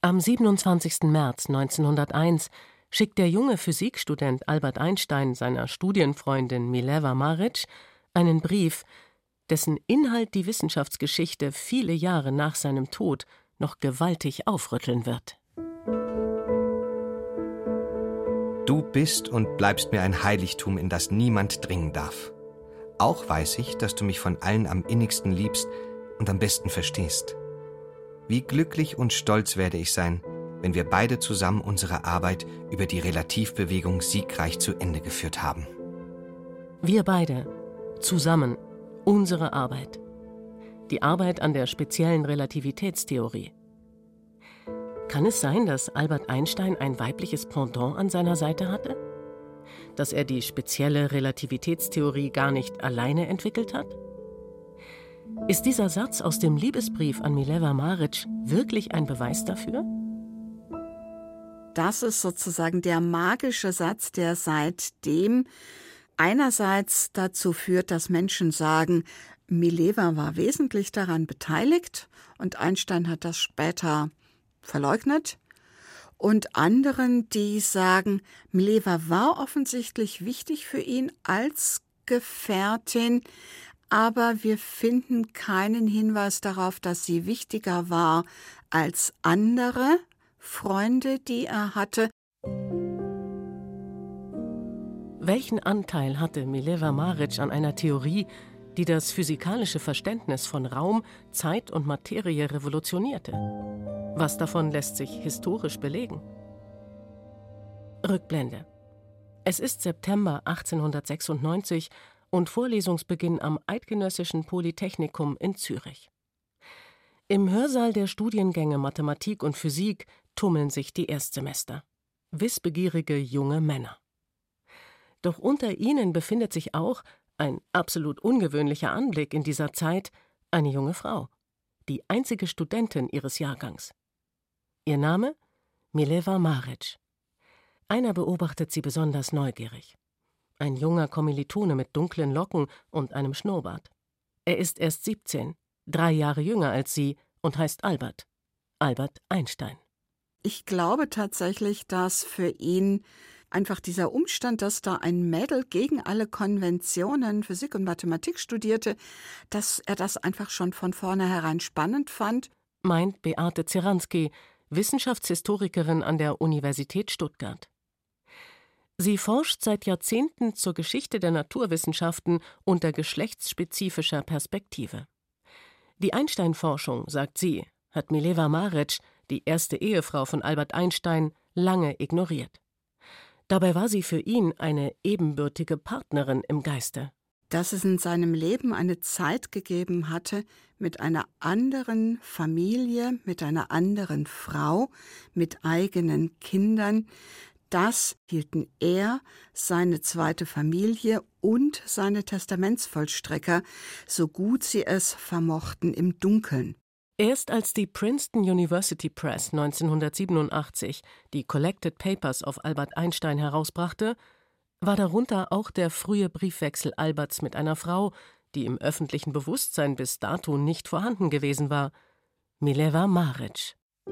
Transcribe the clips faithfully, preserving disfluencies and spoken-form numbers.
Am siebenundzwanzigsten März neunzehnhunderteins schickt der junge Physikstudent Albert Einstein seiner Studienfreundin Mileva Maric einen Brief, dessen Inhalt die Wissenschaftsgeschichte viele Jahre nach seinem Tod noch gewaltig aufrütteln wird. Du bist und bleibst mir ein Heiligtum, in das niemand dringen darf. Auch weiß ich, dass du mich von allen am innigsten liebst und am besten verstehst. Wie glücklich und stolz werde ich sein, wenn wir beide zusammen unsere Arbeit über die Relativbewegung siegreich zu Ende geführt haben. Wir beide, zusammen, unsere Arbeit. Die Arbeit an der speziellen Relativitätstheorie. Kann es sein, dass Albert Einstein ein weibliches Pendant an seiner Seite hatte? Dass er die spezielle Relativitätstheorie gar nicht alleine entwickelt hat? Ist dieser Satz aus dem Liebesbrief an Mileva Maric wirklich ein Beweis dafür? Das ist sozusagen der magische Satz, der seitdem einerseits dazu führt, dass Menschen sagen, Mileva war wesentlich daran beteiligt und Einstein hat das später verleugnet. Und anderen, die sagen, Mileva war offensichtlich wichtig für ihn als Gefährtin, aber wir finden keinen Hinweis darauf, dass sie wichtiger war als andere Freunde, die er hatte. Welchen Anteil hatte Mileva Maric an einer Theorie, die das physikalische Verständnis von Raum, Zeit und Materie revolutionierte? Was davon lässt sich historisch belegen? Rückblende. Es ist September achtzehnhundertsechsundneunzig und Vorlesungsbeginn am Eidgenössischen Polytechnikum in Zürich. Im Hörsaal der Studiengänge Mathematik und Physik tummeln sich die Erstsemester. Wissbegierige junge Männer. Doch unter ihnen befindet sich auch, ein absolut ungewöhnlicher Anblick in dieser Zeit, eine junge Frau, die einzige Studentin ihres Jahrgangs. Ihr Name? Mileva Maric. Einer beobachtet sie besonders neugierig. Ein junger Kommilitone mit dunklen Locken und einem Schnurrbart. Er ist erst siebzehn, drei Jahre jünger als sie und heißt Albert. Albert Einstein. Ich glaube tatsächlich, dass für ihn einfach dieser Umstand, dass da ein Mädel gegen alle Konventionen Physik und Mathematik studierte, dass er das einfach schon von vornherein spannend fand. Meint Beate Zeransky, Wissenschaftshistorikerin an der Universität Stuttgart. Sie forscht seit Jahrzehnten zur Geschichte der Naturwissenschaften unter geschlechtsspezifischer Perspektive. Die Einstein-Forschung, sagt sie, hat Mileva Maric, die erste Ehefrau von Albert Einstein, lange ignoriert. Dabei war sie für ihn eine ebenbürtige Partnerin im Geiste. Dass es in seinem Leben eine Zeit gegeben hatte mit einer anderen Familie, mit einer anderen Frau, mit eigenen Kindern, das hielten er, seine zweite Familie und seine Testamentsvollstrecker, so gut sie es vermochten, im Dunkeln. Erst als die Princeton University Press neunzehnhundertsiebenundachtzig die Collected Papers auf Albert Einstein herausbrachte, war darunter auch der frühe Briefwechsel Alberts mit einer Frau, die im öffentlichen Bewusstsein bis dato nicht vorhanden gewesen war, Mileva Maric.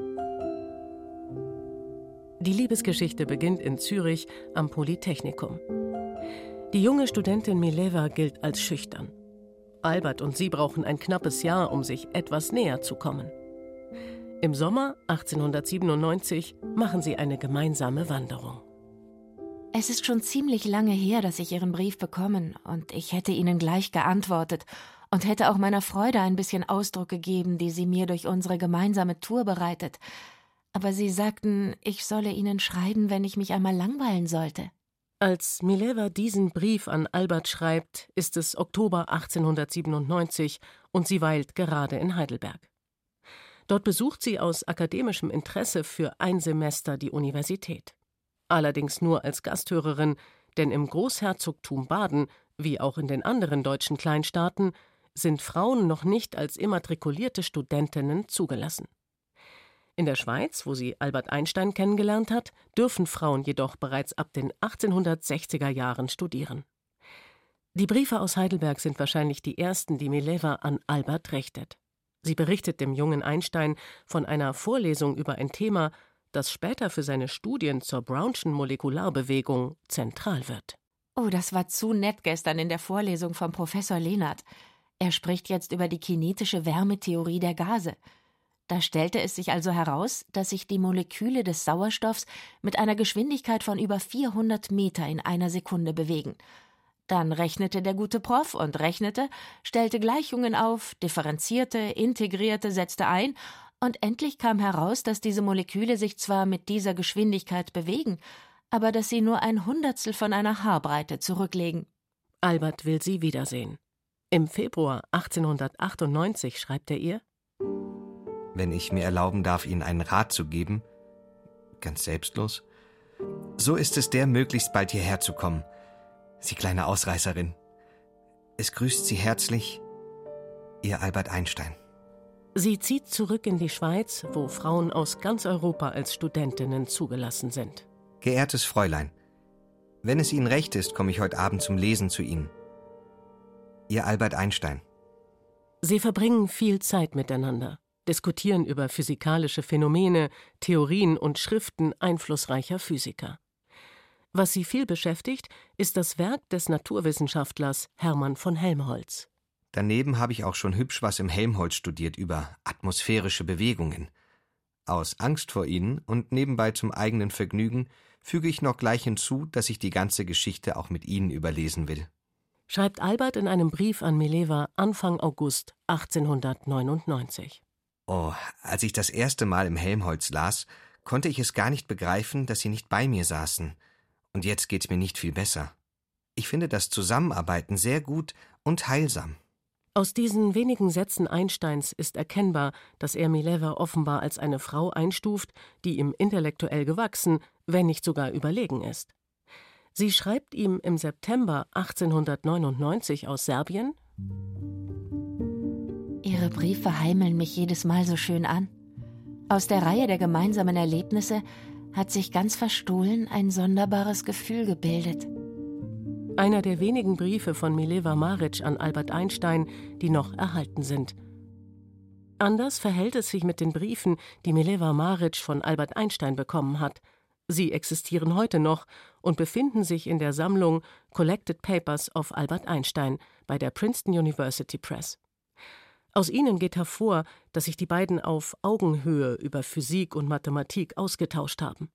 Die Liebesgeschichte beginnt in Zürich am Polytechnikum. Die junge Studentin Mileva gilt als schüchtern. Albert und sie brauchen ein knappes Jahr, um sich etwas näher zu kommen. Im Sommer achtzehnhundertsiebenundneunzig machen sie eine gemeinsame Wanderung. Es ist schon ziemlich lange her, dass ich Ihren Brief bekommen, und ich hätte Ihnen gleich geantwortet und hätte auch meiner Freude ein bisschen Ausdruck gegeben, die sie mir durch unsere gemeinsame Tour bereitet. Aber Sie sagten, ich solle Ihnen schreiben, wenn ich mich einmal langweilen sollte. Als Mileva diesen Brief an Albert schreibt, ist es Oktober achtzehnhundertsiebenundneunzig und sie weilt gerade in Heidelberg. Dort besucht sie aus akademischem Interesse für ein Semester die Universität. Allerdings nur als Gasthörerin, denn im Großherzogtum Baden, wie auch in den anderen deutschen Kleinstaaten, sind Frauen noch nicht als immatrikulierte Studentinnen zugelassen. In der Schweiz, wo sie Albert Einstein kennengelernt hat, dürfen Frauen jedoch bereits ab den achtzehnhundertsechziger Jahren studieren. Die Briefe aus Heidelberg sind wahrscheinlich die ersten, die Mileva an Albert richtet. Sie berichtet dem jungen Einstein von einer Vorlesung über ein Thema, das später für seine Studien zur Brownschen Molekularbewegung zentral wird. Oh, das war zu nett gestern in der Vorlesung vom Professor Lehnert. Er spricht jetzt über die kinetische Wärmetheorie der Gase. Da stellte es sich also heraus, dass sich die Moleküle des Sauerstoffs mit einer Geschwindigkeit von über vierhundert Meter in einer Sekunde bewegen. Dann rechnete der gute Prof und rechnete, stellte Gleichungen auf, differenzierte, integrierte, setzte ein und endlich kam heraus, dass diese Moleküle sich zwar mit dieser Geschwindigkeit bewegen, aber dass sie nur ein Hundertstel von einer Haarbreite zurücklegen. Albert will sie wiedersehen. Im Februar achtzehnhundertachtundneunzig schreibt er ihr: Wenn ich mir erlauben darf, Ihnen einen Rat zu geben, ganz selbstlos, so ist es der, möglichst bald hierher zu kommen. Sie kleine Ausreißerin. Es grüßt Sie herzlich, Ihr Albert Einstein. Sie zieht zurück in die Schweiz, wo Frauen aus ganz Europa als Studentinnen zugelassen sind. Geehrtes Fräulein, wenn es Ihnen recht ist, komme ich heute Abend zum Lesen zu Ihnen. Ihr Albert Einstein. Sie verbringen viel Zeit miteinander, diskutieren über physikalische Phänomene, Theorien und Schriften einflussreicher Physiker. Was sie viel beschäftigt, ist das Werk des Naturwissenschaftlers Hermann von Helmholtz. Daneben habe ich auch schon hübsch was im Helmholtz studiert über atmosphärische Bewegungen. Aus Angst vor ihnen und nebenbei zum eigenen Vergnügen füge ich noch gleich hinzu, dass ich die ganze Geschichte auch mit Ihnen überlesen will. Schreibt Albert in einem Brief an Mileva Anfang August achtzehnhundertneunundneunzig. Oh, als ich das erste Mal im Helmholtz las, konnte ich es gar nicht begreifen, dass Sie nicht bei mir saßen. Und jetzt geht's mir nicht viel besser. Ich finde das Zusammenarbeiten sehr gut und heilsam. Aus diesen wenigen Sätzen Einsteins ist erkennbar, dass er Mileva offenbar als eine Frau einstuft, die ihm intellektuell gewachsen, wenn nicht sogar überlegen ist. Sie schreibt ihm im September achtzehnhundertneunundneunzig aus Serbien: Ihre Briefe heimeln mich jedes Mal so schön an. Aus der Reihe der gemeinsamen Erlebnisse hat sich ganz verstohlen ein sonderbares Gefühl gebildet. Einer der wenigen Briefe von Mileva Maric an Albert Einstein, die noch erhalten sind. Anders verhält es sich mit den Briefen, die Mileva Maric von Albert Einstein bekommen hat. Sie existieren heute noch und befinden sich in der Sammlung Collected Papers of Albert Einstein bei der Princeton University Press. Aus ihnen geht hervor, dass sich die beiden auf Augenhöhe über Physik und Mathematik ausgetauscht haben.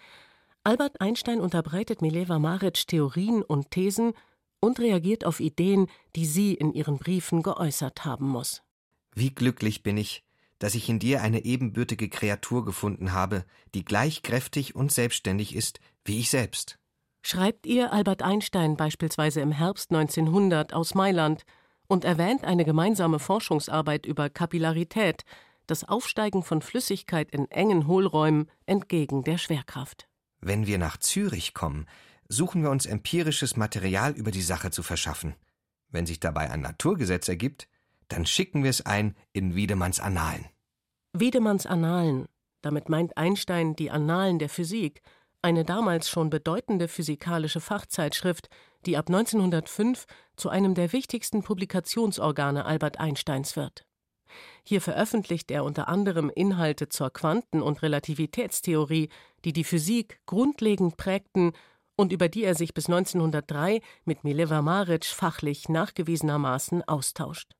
Albert Einstein unterbreitet Mileva Maric Theorien und Thesen und reagiert auf Ideen, die sie in ihren Briefen geäußert haben muss. Wie glücklich bin ich, dass ich in dir eine ebenbürtige Kreatur gefunden habe, die gleich kräftig und selbstständig ist wie ich selbst. Schreibt ihr Albert Einstein beispielsweise im Herbst neunzehnhundert aus Mailand und erwähnt eine gemeinsame Forschungsarbeit über Kapillarität, das Aufsteigen von Flüssigkeit in engen Hohlräumen entgegen der Schwerkraft. Wenn wir nach Zürich kommen, suchen wir uns empirisches Material über die Sache zu verschaffen. Wenn sich dabei ein Naturgesetz ergibt, dann schicken wir es ein in Wiedemanns Annalen. Wiedemanns Annalen, damit meint Einstein die Annalen der Physik, eine damals schon bedeutende physikalische Fachzeitschrift, die ab neunzehnhundertfünf zu einem der wichtigsten Publikationsorgane Albert Einsteins wird. Hier veröffentlicht er unter anderem Inhalte zur Quanten- und Relativitätstheorie, die die Physik grundlegend prägten und über die er sich bis neunzehnhundertdrei mit Mileva Maric fachlich nachgewiesenermaßen austauscht.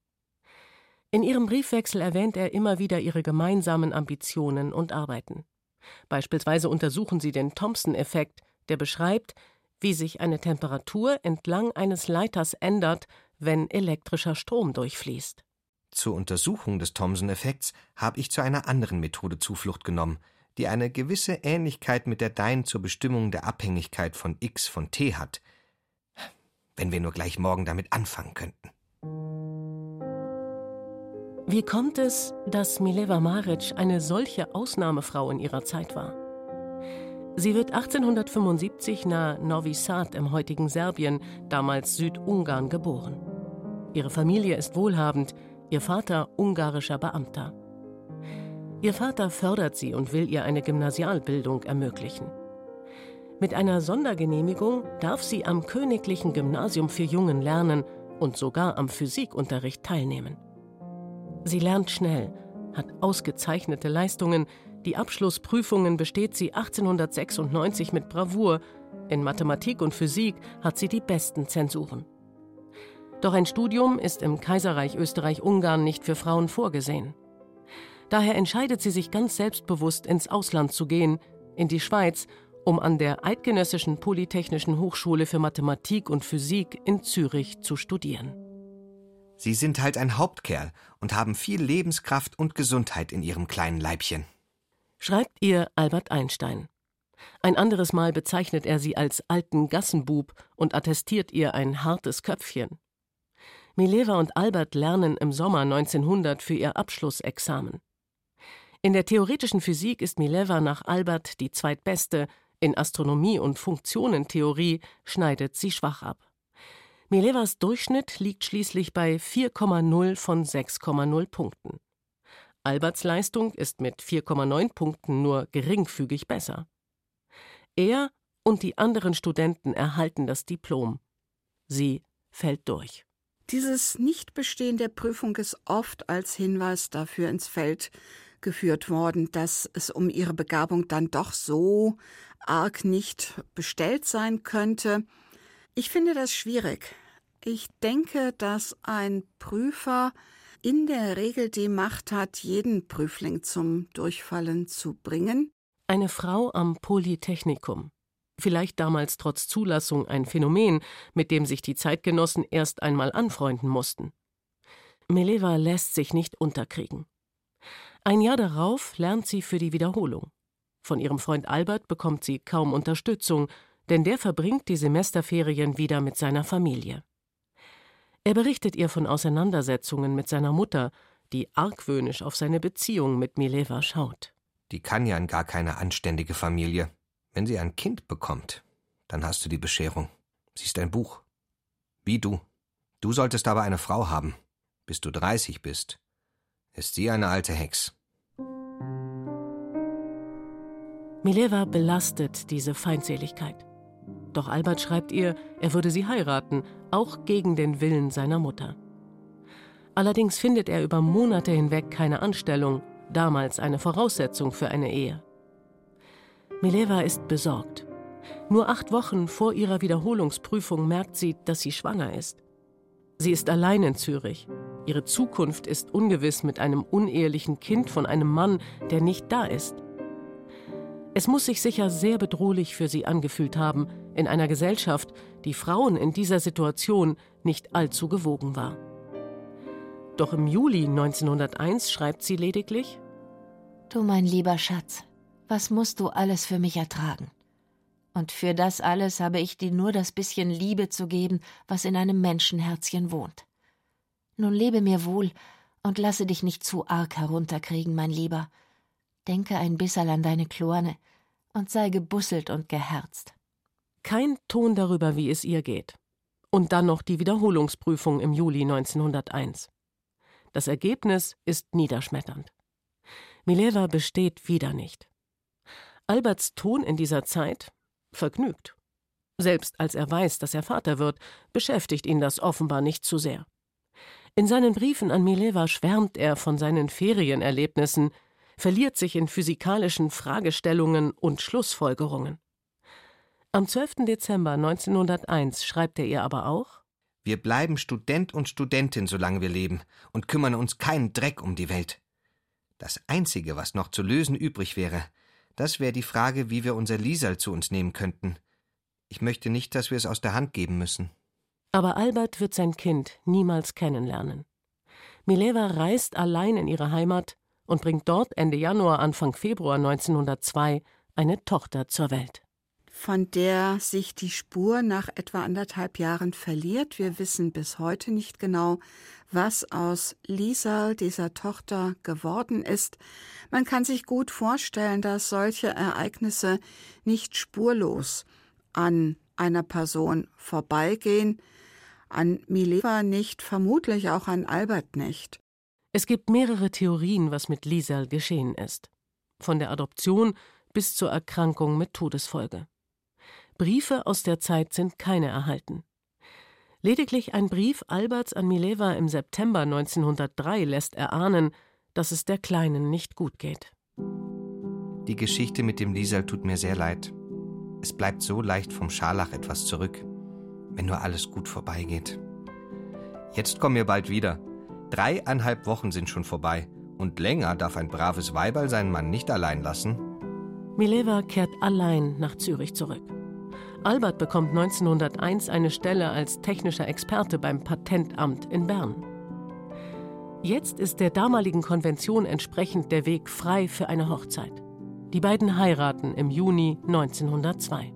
In ihrem Briefwechsel erwähnt er immer wieder ihre gemeinsamen Ambitionen und Arbeiten. Beispielsweise untersuchen sie den Thomson-Effekt, der beschreibt, wie sich eine Temperatur entlang eines Leiters ändert, wenn elektrischer Strom durchfließt. Zur Untersuchung des Thomson-Effekts habe ich zu einer anderen Methode Zuflucht genommen, die eine gewisse Ähnlichkeit mit der deinen zur Bestimmung der Abhängigkeit von X von T hat. Wenn wir nur gleich morgen damit anfangen könnten. Wie kommt es, dass Mileva Maric eine solche Ausnahmefrau in ihrer Zeit war? Sie wird achtzehnhundertfünfundsiebzig nahe Novi Sad im heutigen Serbien, damals Südungarn, geboren. Ihre Familie ist wohlhabend, ihr Vater ungarischer Beamter. Ihr Vater fördert sie und will ihr eine Gymnasialbildung ermöglichen. Mit einer Sondergenehmigung darf sie am Königlichen Gymnasium für Jungen lernen und sogar am Physikunterricht teilnehmen. Sie lernt schnell, hat ausgezeichnete Leistungen. Die Abschlussprüfungen besteht sie achtzehnhundertsechsundneunzig mit Bravour. In Mathematik und Physik hat sie die besten Zensuren. Doch ein Studium ist im Kaiserreich Österreich-Ungarn nicht für Frauen vorgesehen. Daher entscheidet sie sich ganz selbstbewusst, ins Ausland zu gehen, in die Schweiz, um an der Eidgenössischen Polytechnischen Hochschule für Mathematik und Physik in Zürich zu studieren. Sie sind halt ein Hauptkerl und haben viel Lebenskraft und Gesundheit in ihrem kleinen Leibchen. Schreibt ihr Albert Einstein. Ein anderes Mal bezeichnet er sie als alten Gassenbub und attestiert ihr ein hartes Köpfchen. Mileva und Albert lernen im Sommer neunzehnhundert für ihr Abschlussexamen. In der theoretischen Physik ist Mileva nach Albert die zweitbeste, in Astronomie und Funktionentheorie schneidet sie schwach ab. Milevas Durchschnitt liegt schließlich bei vier Komma null von sechs Komma null Punkten. Alberts Leistung ist mit vier Komma neun Punkten nur geringfügig besser. Er und die anderen Studenten erhalten das Diplom. Sie fällt durch. Dieses Nichtbestehen der Prüfung ist oft als Hinweis dafür ins Feld geführt worden, dass es um ihre Begabung dann doch so arg nicht bestellt sein könnte. Ich finde das schwierig. Ich denke, dass ein Prüfer in der Regel die Macht hat, jeden Prüfling zum Durchfallen zu bringen. Eine Frau am Polytechnikum. Vielleicht damals trotz Zulassung ein Phänomen, mit dem sich die Zeitgenossen erst einmal anfreunden mussten. Mileva lässt sich nicht unterkriegen. Ein Jahr darauf lernt sie für die Wiederholung. Von ihrem Freund Albert bekommt sie kaum Unterstützung, denn der verbringt die Semesterferien wieder mit seiner Familie. Er berichtet ihr von Auseinandersetzungen mit seiner Mutter, die argwöhnisch auf seine Beziehung mit Mileva schaut. Die kann ja in gar keine anständige Familie. Wenn sie ein Kind bekommt, dann hast du die Bescherung. Sie ist ein Buch. Wie du. Du solltest aber eine Frau haben. Bis du dreißig bist, ist sie eine alte Hex. Mileva belastet diese Feindseligkeit. Doch Albert schreibt ihr, er würde sie heiraten, auch gegen den Willen seiner Mutter. Allerdings findet er über Monate hinweg keine Anstellung, damals eine Voraussetzung für eine Ehe. Mileva ist besorgt. Nur acht Wochen vor ihrer Wiederholungsprüfung merkt sie, dass sie schwanger ist. Sie ist allein in Zürich. Ihre Zukunft ist ungewiss mit einem unehelichen Kind von einem Mann, der nicht da ist. Es muss sich sicher sehr bedrohlich für sie angefühlt haben, in einer Gesellschaft, die Frauen in dieser Situation nicht allzu gewogen war. Doch im Juli neunzehnhunderteins schreibt sie lediglich: »Du, mein lieber Schatz, was musst du alles für mich ertragen? Und für das alles habe ich dir nur das bisschen Liebe zu geben, was in einem Menschenherzchen wohnt. Nun lebe mir wohl und lasse dich nicht zu arg herunterkriegen, mein Lieber. Denke ein bisserl an deine Klorne und sei gebusselt und geherzt.« Kein Ton darüber, wie es ihr geht. Und dann noch die Wiederholungsprüfung im Juli neunzehnhunderteins. Das Ergebnis ist niederschmetternd. Mileva besteht wieder nicht. Alberts Ton in dieser Zeit? Vergnügt. Selbst als er weiß, dass er Vater wird, beschäftigt ihn das offenbar nicht zu sehr. In seinen Briefen an Mileva schwärmt er von seinen Ferienerlebnissen, verliert sich in physikalischen Fragestellungen und Schlussfolgerungen. Am zwölften Dezember neunzehnhunderteins schreibt er ihr aber auch: Wir bleiben Student und Studentin, solange wir leben, und kümmern uns keinen Dreck um die Welt. Das Einzige, was noch zu lösen übrig wäre, das wäre die Frage, wie wir unser Lieserl zu uns nehmen könnten. Ich möchte nicht, dass wir es aus der Hand geben müssen. Aber Albert wird sein Kind niemals kennenlernen. Mileva reist allein in ihre Heimat und bringt dort Ende Januar, Anfang Februar neunzehnhundertzwei eine Tochter zur Welt. Von der sich die Spur nach etwa anderthalb Jahren verliert. Wir wissen bis heute nicht genau, was aus Lieserl, dieser Tochter, geworden ist. Man kann sich gut vorstellen, dass solche Ereignisse nicht spurlos an einer Person vorbeigehen, an Mileva nicht, vermutlich auch an Albert nicht. Es gibt mehrere Theorien, was mit Lieserl geschehen ist. Von der Adoption bis zur Erkrankung mit Todesfolge. Briefe aus der Zeit sind keine erhalten. Lediglich ein Brief Alberts an Mileva im September neunzehnhundertdrei lässt erahnen, dass es der Kleinen nicht gut geht. Die Geschichte mit dem Liesel tut mir sehr leid. Es bleibt so leicht vom Scharlach etwas zurück, wenn nur alles gut vorbeigeht. Jetzt kommen wir bald wieder. Dreieinhalb Wochen sind schon vorbei und länger darf ein braves Weiberl seinen Mann nicht allein lassen. Mileva kehrt allein nach Zürich zurück. Albert bekommt neunzehnhunderteins eine Stelle als technischer Experte beim Patentamt in Bern. Jetzt ist der damaligen Konvention entsprechend der Weg frei für eine Hochzeit. Die beiden heiraten im Juni neunzehnhundertzwei.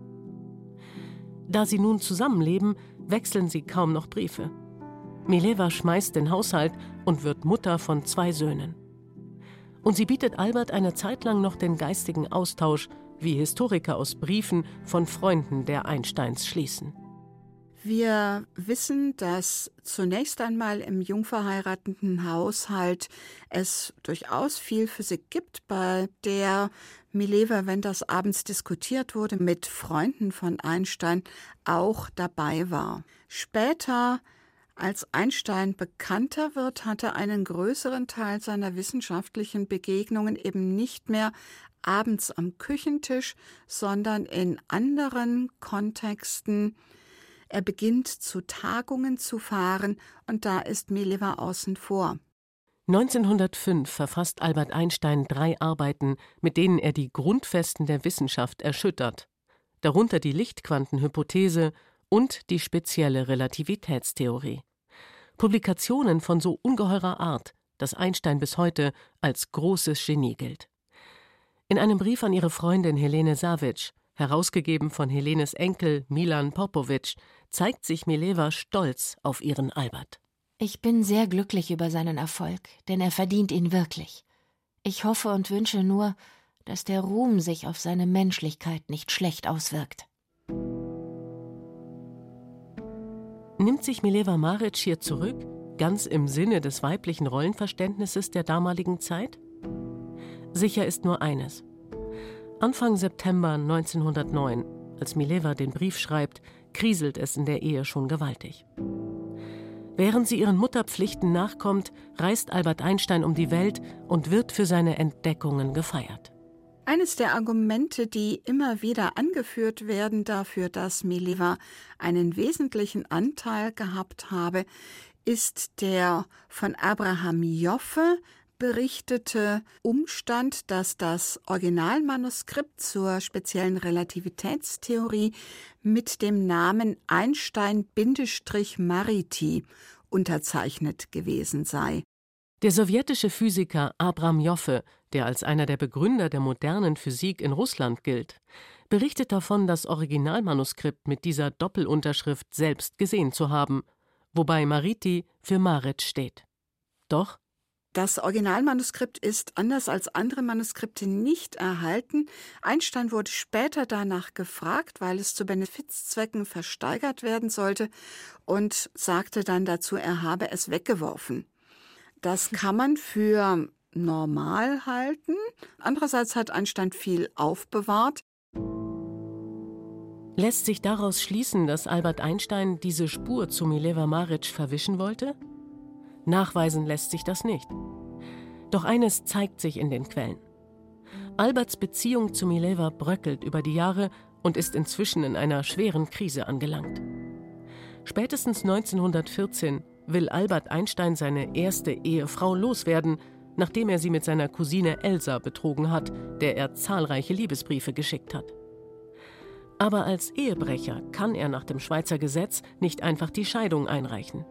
Da sie nun zusammenleben, wechseln sie kaum noch Briefe. Mileva schmeißt den Haushalt und wird Mutter von zwei Söhnen. Und sie bietet Albert eine Zeit lang noch den geistigen Austausch, wie Historiker aus Briefen von Freunden der Einsteins schließen. Wir wissen, dass zunächst einmal im jung verheirateten Haushalt es durchaus viel Physik gibt, bei der Mileva, wenn das abends diskutiert wurde, mit Freunden von Einstein auch dabei war. Später, als Einstein bekannter wird, hat er einen größeren Teil seiner wissenschaftlichen Begegnungen eben nicht mehr abends am Küchentisch, sondern in anderen Kontexten. Er beginnt zu Tagungen zu fahren und da ist Mileva außen vor. neunzehnhundertfünf verfasst Albert Einstein drei Arbeiten, mit denen er die Grundfesten der Wissenschaft erschüttert, darunter die Lichtquantenhypothese und die spezielle Relativitätstheorie. Publikationen von so ungeheurer Art, dass Einstein bis heute als großes Genie gilt. In einem Brief an ihre Freundin Helene Savitch, herausgegeben von Helenes Enkel Milan Popovic, zeigt sich Mileva stolz auf ihren Albert. Ich bin sehr glücklich über seinen Erfolg, denn er verdient ihn wirklich. Ich hoffe und wünsche nur, dass der Ruhm sich auf seine Menschlichkeit nicht schlecht auswirkt. Nimmt sich Mileva Maric hier zurück, ganz im Sinne des weiblichen Rollenverständnisses der damaligen Zeit? Sicher ist nur eines. Anfang September neunzehnhundertneun, als Mileva den Brief schreibt, kriselt es in der Ehe schon gewaltig. Während sie ihren Mutterpflichten nachkommt, reist Albert Einstein um die Welt und wird für seine Entdeckungen gefeiert. Eines der Argumente, die immer wieder angeführt werden dafür, dass Mileva einen wesentlichen Anteil gehabt habe, ist der von Abraham Joffe berichtete Umstand, dass das Originalmanuskript zur speziellen Relativitätstheorie mit dem Namen Einstein-Mariti unterzeichnet gewesen sei. Der sowjetische Physiker Abram Joffe, der als einer der Begründer der modernen Physik in Russland gilt, berichtet davon, das Originalmanuskript mit dieser Doppelunterschrift selbst gesehen zu haben, wobei Mariti für Maric steht. Doch das Originalmanuskript ist, anders als andere Manuskripte, nicht erhalten. Einstein wurde später danach gefragt, weil es zu Benefizzwecken versteigert werden sollte, und sagte dann dazu, er habe es weggeworfen. Das kann man für normal halten. Andererseits hat Einstein viel aufbewahrt. Lässt sich daraus schließen, dass Albert Einstein diese Spur zu Mileva Maric verwischen wollte? Nachweisen lässt sich das nicht. Doch eines zeigt sich in den Quellen. Alberts Beziehung zu Mileva bröckelt über die Jahre und ist inzwischen in einer schweren Krise angelangt. Spätestens neunzehnhundertvierzehn will Albert Einstein seine erste Ehefrau loswerden, nachdem er sie mit seiner Cousine Elsa betrogen hat, der er zahlreiche Liebesbriefe geschickt hat. Aber als Ehebrecher kann er nach dem Schweizer Gesetz nicht einfach die Scheidung einreichen.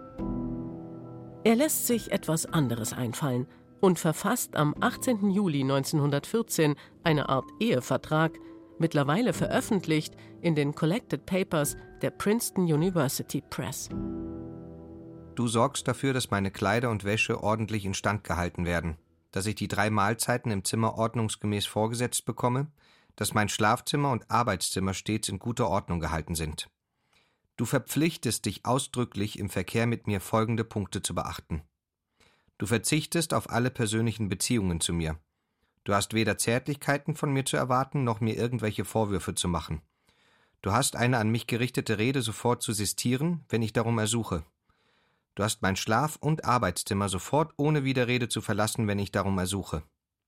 Er lässt sich etwas anderes einfallen und verfasst am achtzehnten Juli neunzehnhundertvierzehn eine Art Ehevertrag, mittlerweile veröffentlicht in den Collected Papers der Princeton University Press. Du sorgst dafür, dass meine Kleider und Wäsche ordentlich instand gehalten werden, dass ich die drei Mahlzeiten im Zimmer ordnungsgemäß vorgesetzt bekomme, dass mein Schlafzimmer und Arbeitszimmer stets in guter Ordnung gehalten sind. Du verpflichtest dich ausdrücklich, im Verkehr mit mir folgende Punkte zu beachten. Du verzichtest auf alle persönlichen Beziehungen zu mir. Du hast weder Zärtlichkeiten von mir zu erwarten, noch mir irgendwelche Vorwürfe zu machen. Du hast eine an mich gerichtete Rede sofort zu sistieren, wenn ich darum ersuche. Du hast mein Schlaf- und Arbeitszimmer sofort ohne Widerrede zu verlassen, wenn ich darum ersuche.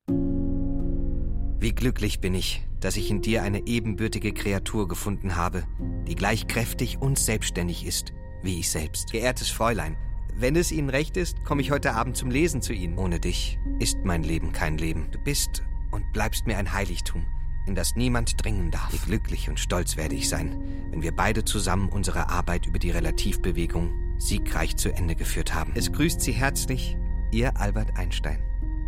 Wie glücklich bin ich, dass ich in dir eine ebenbürtige Kreatur gefunden habe, die gleich kräftig und selbstständig ist, wie ich selbst. Geehrtes Fräulein, wenn es Ihnen recht ist, komme ich heute Abend zum Lesen zu Ihnen. Ohne dich ist mein Leben kein Leben. Du bist und bleibst mir ein Heiligtum, in das niemand dringen darf. Wie glücklich und stolz werde ich sein, wenn wir beide zusammen unsere Arbeit über die Relativbewegung siegreich zu Ende geführt haben. Es grüßt Sie herzlich, Ihr Albert Einstein.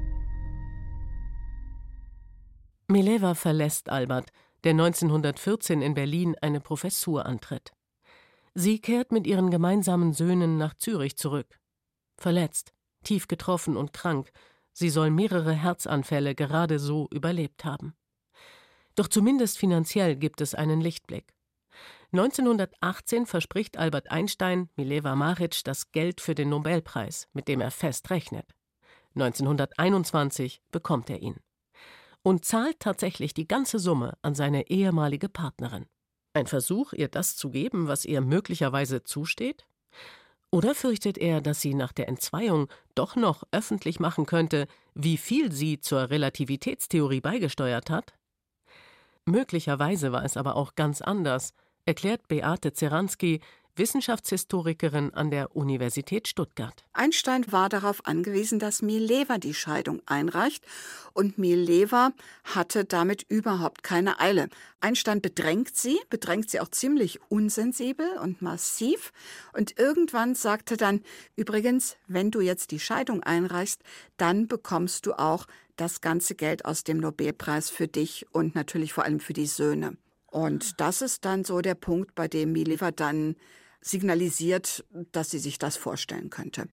Mileva verlässt Albert, der neunzehnhundertvierzehn in Berlin eine Professur antritt. Sie kehrt mit ihren gemeinsamen Söhnen nach Zürich zurück. Verletzt, tief getroffen und krank, sie soll mehrere Herzanfälle gerade so überlebt haben. Doch zumindest finanziell gibt es einen Lichtblick. neunzehnhundertachtzehn verspricht Albert Einstein Mileva Maric das Geld für den Nobelpreis, mit dem er fest rechnet. neunzehnhunderteinundzwanzig bekommt er ihn. Und zahlt tatsächlich die ganze Summe an seine ehemalige Partnerin. Ein Versuch, ihr das zu geben, was ihr möglicherweise zusteht? Oder fürchtet er, dass sie nach der Entzweiung doch noch öffentlich machen könnte, wie viel sie zur Relativitätstheorie beigesteuert hat? Möglicherweise war es aber auch ganz anders, erklärt Beate Zeransky, Wissenschaftshistorikerin an der Universität Stuttgart. Einstein war darauf angewiesen, dass Mileva die Scheidung einreicht, und Mileva hatte damit überhaupt keine Eile. Einstein bedrängt sie, bedrängt sie auch ziemlich unsensibel und massiv, und irgendwann sagte dann: Übrigens, wenn du jetzt die Scheidung einreichst, dann bekommst du auch das ganze Geld aus dem Nobelpreis für dich und natürlich vor allem für die Söhne. Und das ist dann so der Punkt, bei dem Mileva dann signalisiert, dass sie sich das vorstellen könnte.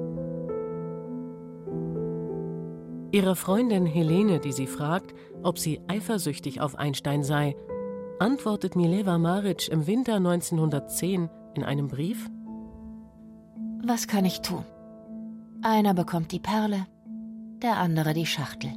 Ihrer Freundin Helene, die sie fragt, ob sie eifersüchtig auf Einstein sei, antwortet Mileva Maric im Winter neunzehnhundertzehn in einem Brief: Was kann ich tun? Einer bekommt die Perle, der andere die Schachtel.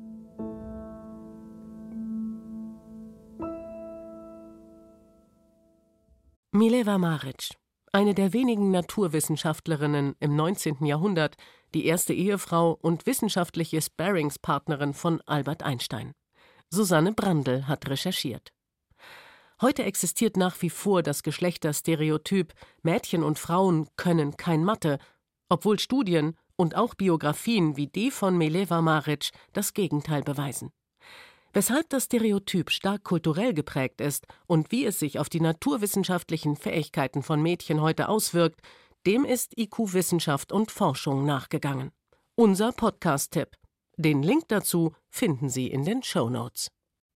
Mileva Maric, eine der wenigen Naturwissenschaftlerinnen im neunzehnten Jahrhundert, die erste Ehefrau und wissenschaftliche Sparringspartnerin von Albert Einstein. Susanne Brandl hat recherchiert. Heute existiert nach wie vor das Geschlechterstereotyp, Mädchen und Frauen können kein Mathe, obwohl Studien und auch Biografien wie die von Mileva Maric das Gegenteil beweisen. Weshalb das Stereotyp stark kulturell geprägt ist und wie es sich auf die naturwissenschaftlichen Fähigkeiten von Mädchen heute auswirkt, dem ist I Q Wissenschaft und Forschung nachgegangen. Unser Podcast-Tipp. Den Link dazu finden Sie in den Shownotes.